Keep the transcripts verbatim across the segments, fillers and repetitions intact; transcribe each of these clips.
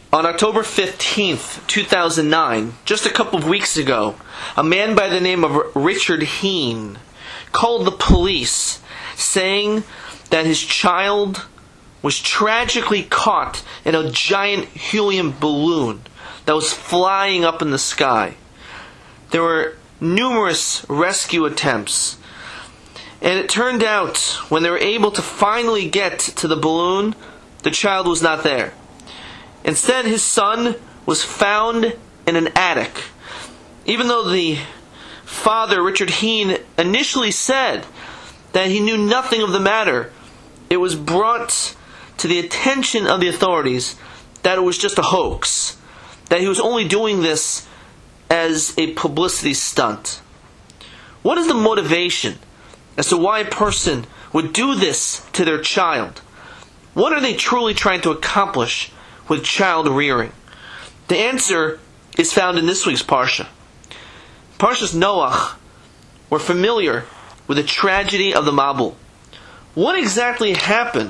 On October fifteenth, two thousand nine, just a couple of weeks ago, a man by the name of Richard Heen called the police saying that his child was tragically caught in a giant helium balloon that was flying up in the sky. There were numerous rescue attempts, and it turned out when they were able to finally get to the balloon, the child was not there. Instead, his son was found in an attic. Even though the father, Richard Heen, initially said that he knew nothing of the matter, it was brought to the attention of the authorities that it was just a hoax, that he was only doing this as a publicity stunt. What is the motivation as to why a person would do this to their child? What are they truly trying to accomplish with child rearing? The answer is found in this week's Parsha. Parshas Noach. We're familiar with the tragedy of the Mabul. What exactly happened?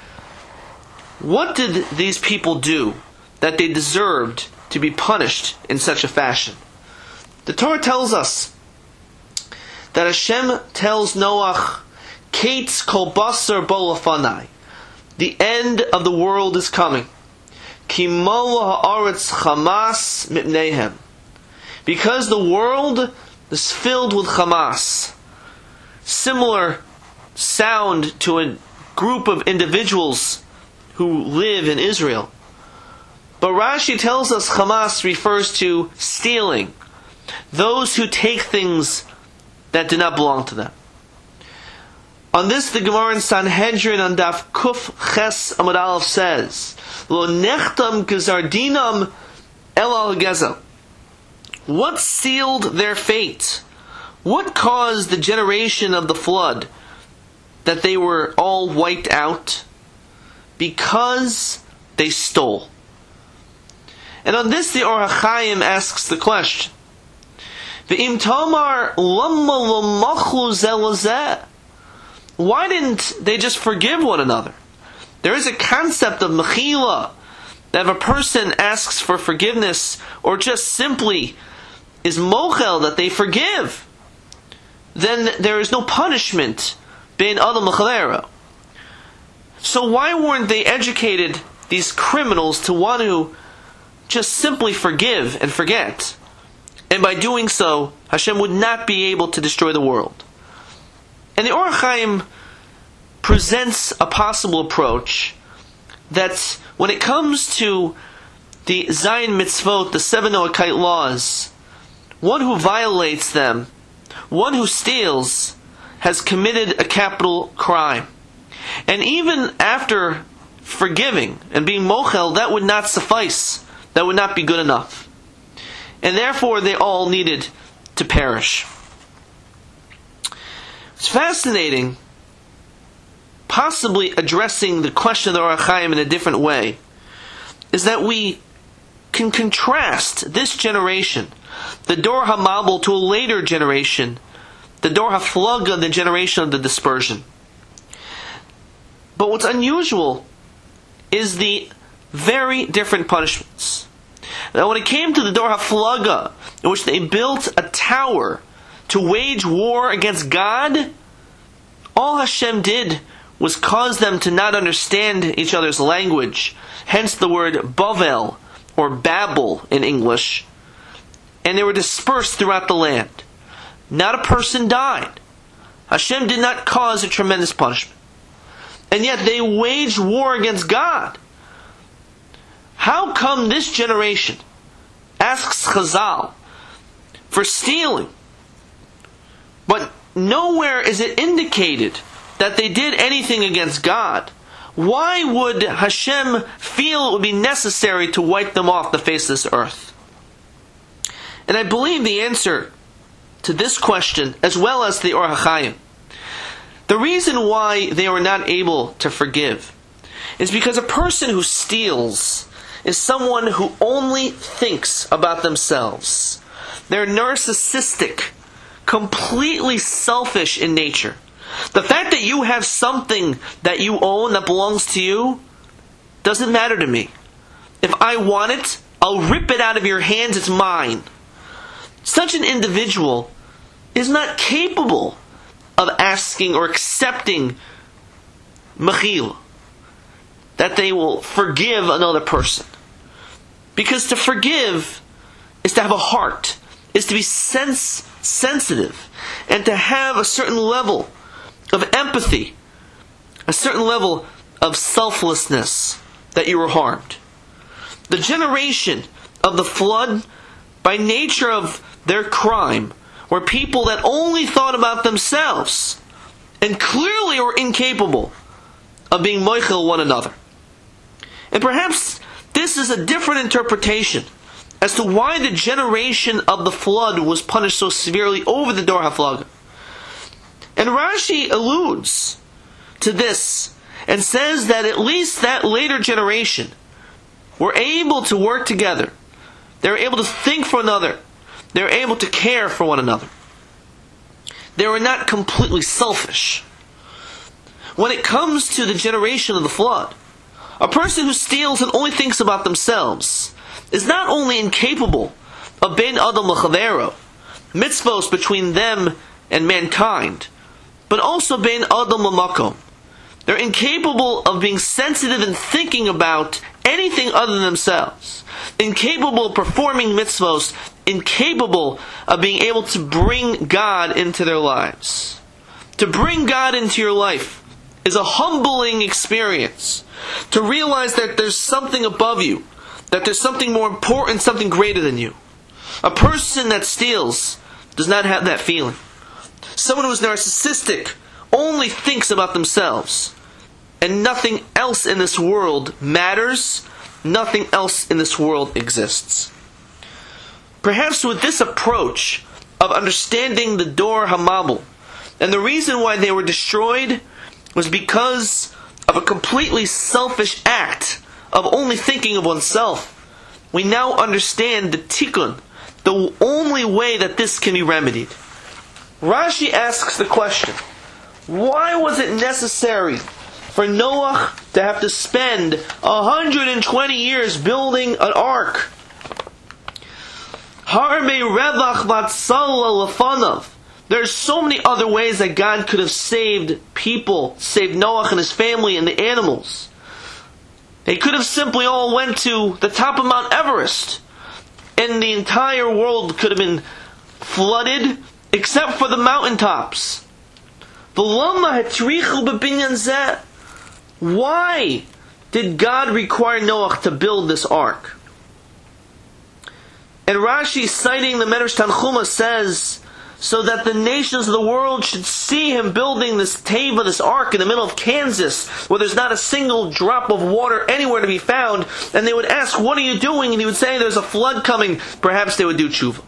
What did these people do that they deserved to be punished in such a fashion? The Torah tells us that Hashem tells Noach, Kates kol basar bo lefanai. The end of the world is coming. Kimo ha'aretz chamas mipneihem. Because the world is filled with Hamas. Similar sound to a group of individuals who live in Israel. But Rashi tells us Hamas refers to stealing. Those who take things that do not belong to them. On this, the Gemara in Sanhedrin on Daf Kuf Ches Amud Aleph says, Lo nechtam gezardinam el al gezel. What sealed their fate? What caused the generation of the flood that they were all wiped out? Because they stole. And on this, the Or HaChaim asks the question, V'im tomar lama l'machlu zeh l'zeh. Why didn't they just forgive one another? There is a concept of mechila, that if a person asks for forgiveness or just simply is mochel, that they forgive, then there is no punishment bein adam l'chalera. So why weren't they educated, these criminals, to want to just simply forgive and forget? And by doing so, Hashem would not be able to destroy the world. And the Or HaChaim presents a possible approach that when it comes to the Zayin Mitzvot, the seven Noachite laws, one who violates them, one who steals, has committed a capital crime. And even after forgiving and being mochel, that would not suffice. That would not be good enough. And therefore they all needed to perish. It's fascinating, possibly addressing the question of the Or HaChaim in a different way, is that we can contrast this generation, the Dor HaMabul, to a later generation, the Dor HaFlaga, the generation of the dispersion. But what's unusual is the very different punishments. Now, when it came to the Dor HaFlaga, in which they built a tower to wage war against God, all Hashem did was cause them to not understand each other's language, hence the word Bavel, or Babel in English, and they were dispersed throughout the land. Not a person died. Hashem did not cause a tremendous punishment. And yet they waged war against God. How come this generation asks Chazal for stealing, but nowhere is it indicated that they did anything against God? Why would Hashem feel it would be necessary to wipe them off the face of this earth? And I believe the answer to this question, as well as the Or HaChaim, the reason why they were not able to forgive is because a person who steals is someone who only thinks about themselves. They're narcissistic, completely selfish in nature. The fact that you have something that you own that belongs to you doesn't matter to me. If I want it, I'll rip it out of your hands, it's mine. Such an individual is not capable of asking or accepting mechila, that they will forgive another person. Because to forgive is to have a heart, is to be sense sensitive, and to have a certain level of empathy, a certain level of selflessness that you were harmed. The generation of the flood, by nature of their crime, were people that only thought about themselves and clearly were incapable of being moichel one another. And perhaps this is a different interpretation as to why the generation of the flood was punished so severely over the Dor HaFlaga. And Rashi alludes to this and says that at least that later generation were able to work together. They were able to think for another. They were able to care for one another. They were not completely selfish. When it comes to the generation of the flood, a person who steals and only thinks about themselves is not only incapable of bein adam l'chavero, mitzvos between them and mankind, but also bein adam l'makom. They're incapable of being sensitive and thinking about anything other than themselves, incapable of performing mitzvos, incapable of being able to bring God into their lives. To bring God into your life is a humbling experience. To realize that there's something above you, that there's something more important, something greater than you. A person that steals does not have that feeling. Someone who is narcissistic only thinks about themselves, and nothing else in this world matters, nothing else in this world exists. Perhaps with this approach of understanding the Dor HaMabul, and the reason why they were destroyed was because of a completely selfish act of only thinking of oneself, we now understand the tikkun, the only way that this can be remedied. Rashi asks the question, why was it necessary for Noah to have to spend one hundred twenty years building an ark? There's so many other ways that God could have saved people, saved Noah and his family and the animals. They could have simply all went to the top of Mount Everest, and the entire world could have been flooded except for the mountaintops. Why did God require Noah to build this ark? And Rashi, citing the Medrash Tanchuma, says, so that the nations of the world should see him building this teva, this ark, in the middle of Kansas, where there's not a single drop of water anywhere to be found, and they would ask, what are you doing? And he would say, there's a flood coming. Perhaps they would do tshuva.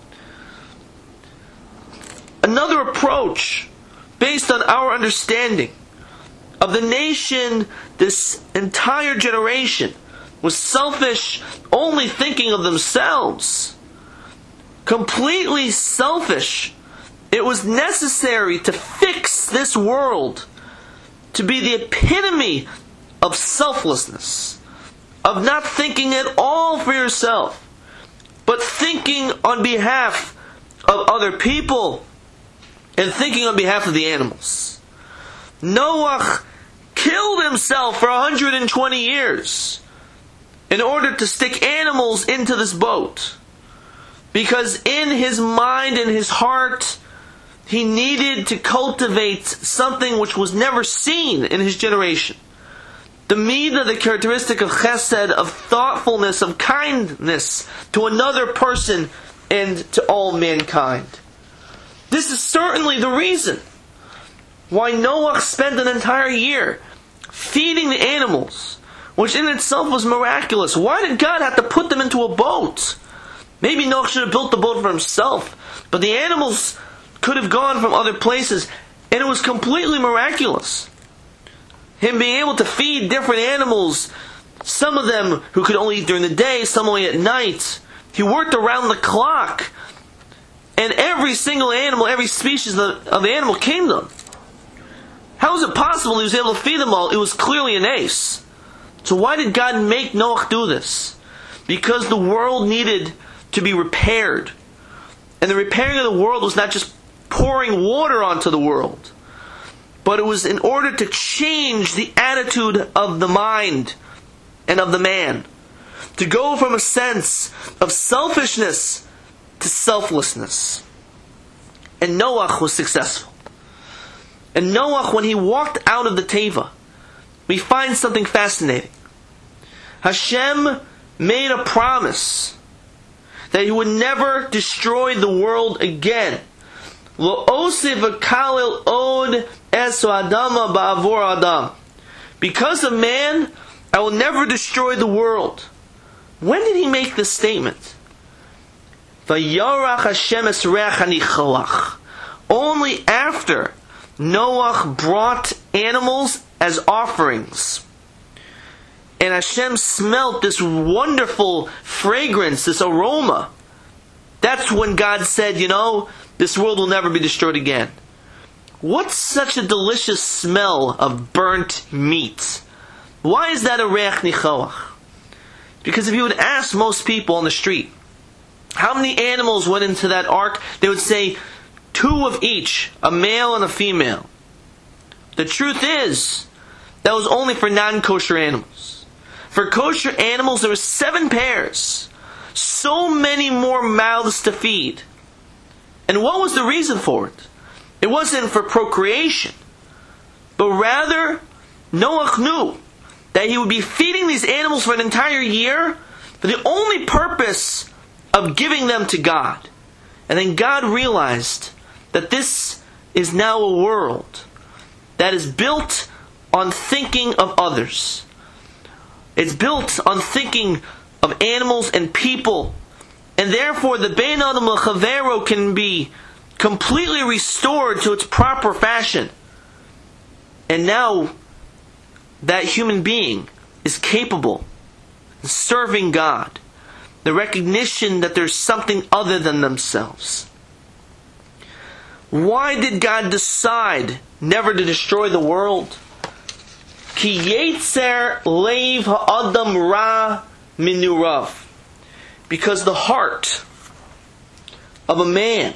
Another approach, based on our understanding of the nation, this entire generation was selfish, only thinking of themselves. Completely selfish. It was necessary to fix this world to be the epitome of selflessness, of not thinking at all for yourself, but thinking on behalf of other people and thinking on behalf of the animals. Noah killed himself for one hundred twenty years in order to stick animals into this boat. Because in his mind and his heart, he needed to cultivate something which was never seen in his generation. The midah, the characteristic of chesed, of thoughtfulness, of kindness to another person and to all mankind. This is certainly the reason why Noah spent an entire year feeding the animals, which in itself was miraculous. Why did God have to put them into a boat? Maybe Noah should have built the boat for himself, but the animals could have gone from other places, and it was completely miraculous. Him being able to feed different animals, some of them who could only eat during the day, some only at night. He worked around the clock, and every single animal, every species of, of the animal kingdom. How was it possible he was able to feed them all? It was clearly an ace. So why did God make Noach do this? Because the world needed to be repaired. And the repairing of the world was not just pouring water onto the world, but it was in order to change the attitude of the mind and of the man. To go from a sense of selfishness to selflessness. And Noach was successful. And Noach, when he walked out of the Teva, we find something fascinating. Hashem made a promise that He would never destroy the world again. Lo osiv v'kalil od es adama ba'avor adam. Because of man, I will never destroy the world. When did He make this statement? Vayarach Hashem es reach hanichalach. Only after Noach brought animals as offerings, and Hashem smelt this wonderful fragrance, this aroma. That's when God said, you know, this world will never be destroyed again. What's such a delicious smell of burnt meat? Why is that a reach nichalach? Because if you would ask most people on the street, how many animals went into that ark, they would say, two of each, a male and a female. The truth is, that was only for non-kosher animals. For kosher animals, there were seven pairs. So many more mouths to feed. And what was the reason for it? It wasn't for procreation, but rather, Noach knew that he would be feeding these animals for an entire year for the only purpose of giving them to God. And then God realized that this is now a world that is built on thinking of others. It's built on thinking of animals and people. And therefore the Bein Adam L'Chavero can be completely restored to its proper fashion. And now that human being is capable of serving God. The recognition that there's something other than themselves. Why did God decide never to destroy the world? Ki yetzer leiv ha'adam ra minurav. Because the heart of a man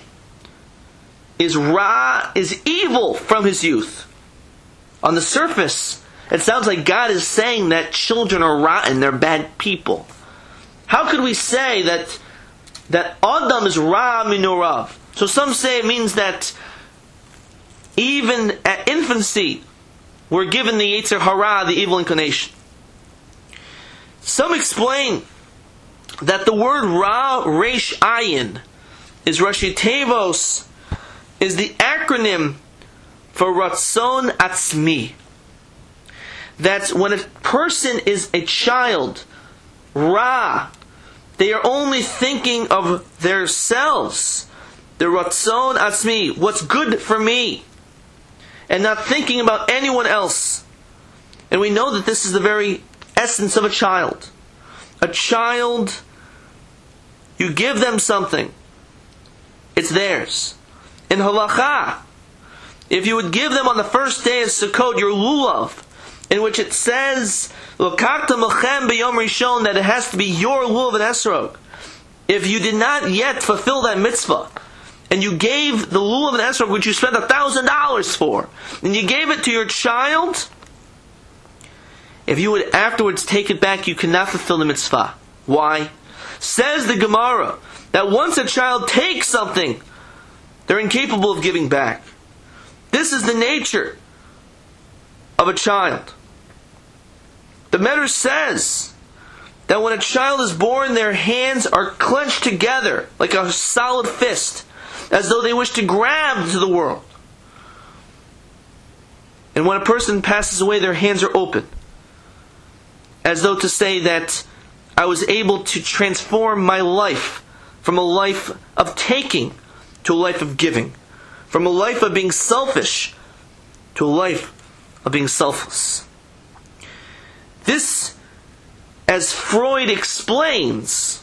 is ra, is evil from his youth. On the surface, it sounds like God is saying that children are rotten, they're bad people. How could we say that that Adam is ra minurav? So some say it means that even at infancy, we're given the Yetzer Hara, the evil inclination. Some explain that the word Ra Resh Ayin is Rashi Tevos, is the acronym for Ratzon Atzmi. That when a person is a child, Ra, they are only thinking of themselves. The Ratzon Atzmi, what's good for me, and not thinking about anyone else. And we know that this is the very essence of a child. A child, you give them something, it's theirs. In Halacha, if you would give them on the first day of Sukkot your lulav, in which it says, L'kakta mochem b'yom rishon, that it has to be your lulav and esrog. If you did not yet fulfill that mitzvah, and you gave the lulav and esrog, which you spent a thousand dollars for, and you gave it to your child, if you would afterwards take it back, you cannot fulfill the mitzvah. Why? Says the Gemara that once a child takes something, they're incapable of giving back. This is the nature of a child. The Medrash says that when a child is born, their hands are clenched together like a solid fist, as though they wish to grab to the world. And when a person passes away, their hands are open, as though to say that I was able to transform my life from a life of taking to a life of giving, from a life of being selfish to a life of being selfless. This, as Freud explains,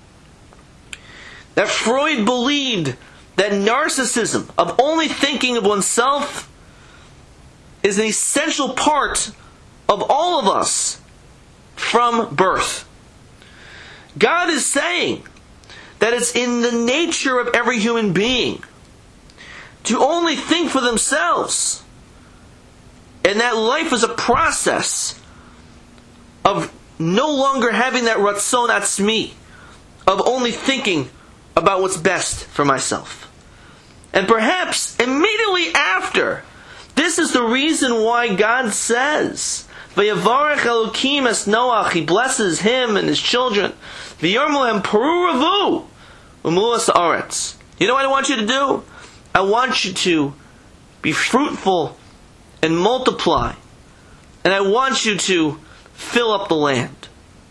that Freud believed that narcissism, of only thinking of oneself, is an essential part of all of us. from birth. God is saying that it's in the nature of every human being to only think for themselves. And that life is a process of no longer having that ratzon atzmi, of only thinking about what's best for myself. And perhaps immediately after, this is the reason why God says, V'yavarech Elokim es Noach, He blesses him and his children. V'yormu peru ravu u'mulas haaretz. You know what I want you to do? I want you to be fruitful and multiply. And I want you to fill up the land.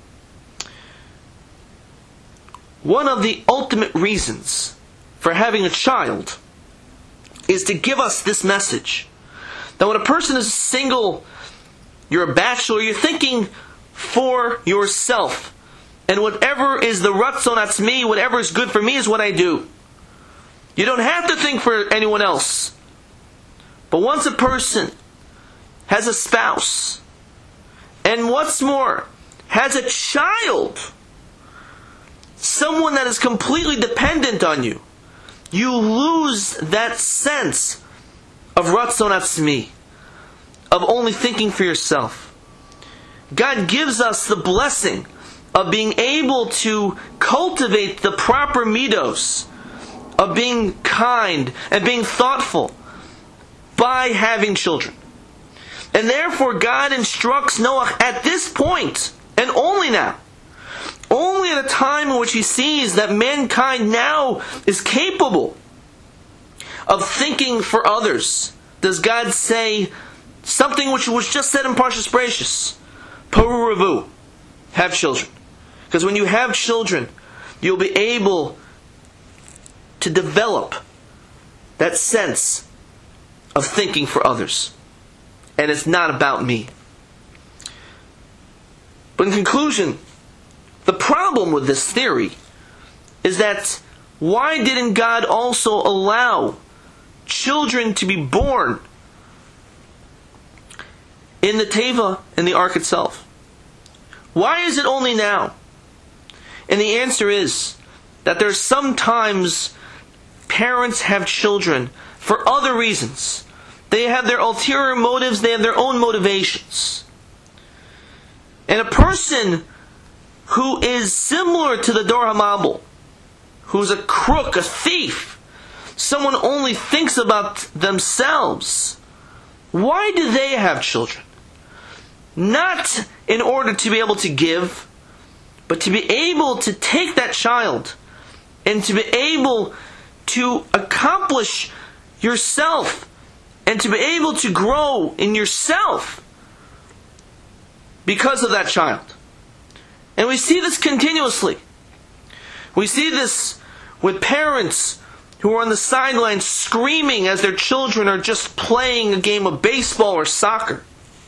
One of the ultimate reasons for having a child is to give us this message. That when a person is single, you're a bachelor, you're thinking for yourself. And whatever is the ratzon atzmi, whatever is good for me is what I do. You don't have to think for anyone else. But once a person has a spouse, and what's more, has a child, someone that is completely dependent on you, you lose that sense of ratzon atzmi, of only thinking for yourself. God gives us the blessing of being able to cultivate the proper midos, of being kind and being thoughtful by having children. And therefore God instructs Noah at this point, and only now, only at a time in which He sees that mankind now is capable of thinking for others, does God say something which was just said in Parshas Bereishis, Peru Ravu, have children. Because when you have children, you'll be able to develop that sense of thinking for others. And it's not about me. But in conclusion, the problem with this theory is that why didn't God also allow children to be born in the Teva, in the ark itself? Why is it only now? And the answer is that there's sometimes parents have children for other reasons. They have their ulterior motives, they have their own motivations. And a person who is similar to the Dor HaMabul, who's a crook, a thief, someone only thinks about themselves, why do they have children? Not in order to be able to give, but to be able to take that child and to be able to accomplish yourself and to be able to grow in yourself because of that child. And we see this continuously. We see this with parents who are on the sidelines screaming as their children are just playing a game of baseball or soccer.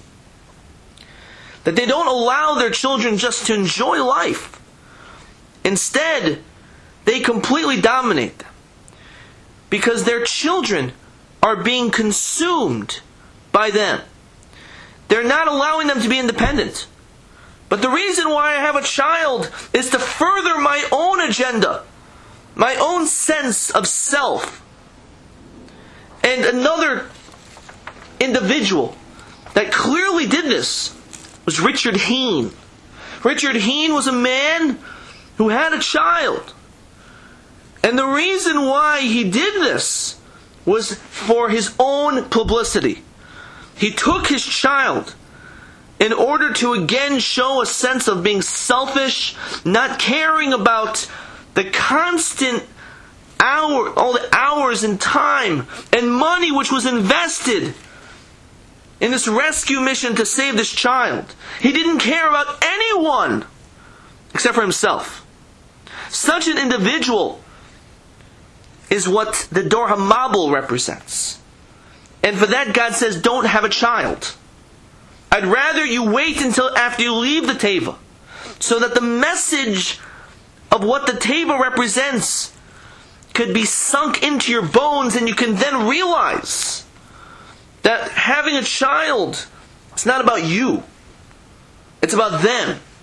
That they don't allow their children just to enjoy life. Instead, they completely dominate them. Because their children are being consumed by them. They're not allowing them to be independent. But the reason why I have a child is to further my own agenda, my own sense of self. And another individual that clearly did this was Richard Heen. Richard Heen was a man who had a child. And the reason why he did this was for his own publicity. He took his child in order to again show a sense of being selfish, not caring about the constant hour, all the hours and time and money which was invested in this rescue mission to save this child. He didn't care about anyone except for himself. Such an individual is what the Dor HaMabul represents. And for that God says, don't have a child. I'd rather you wait until after you leave the Teva, so that the message of what the Teva represents could be sunk into your bones, and you can then realize that having a child, it's not about you. It's about them.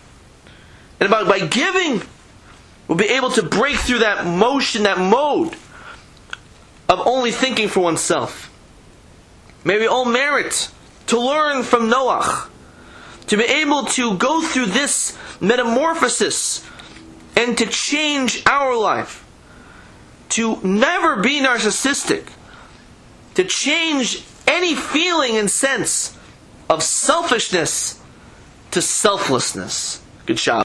And by, by giving, we'll be able to break through that motion, that mode of only thinking for oneself. May we all merit to learn from Noach, to be able to go through this metamorphosis and to change our life, to never be narcissistic, to change any feeling and sense of selfishness to selflessness. Good job.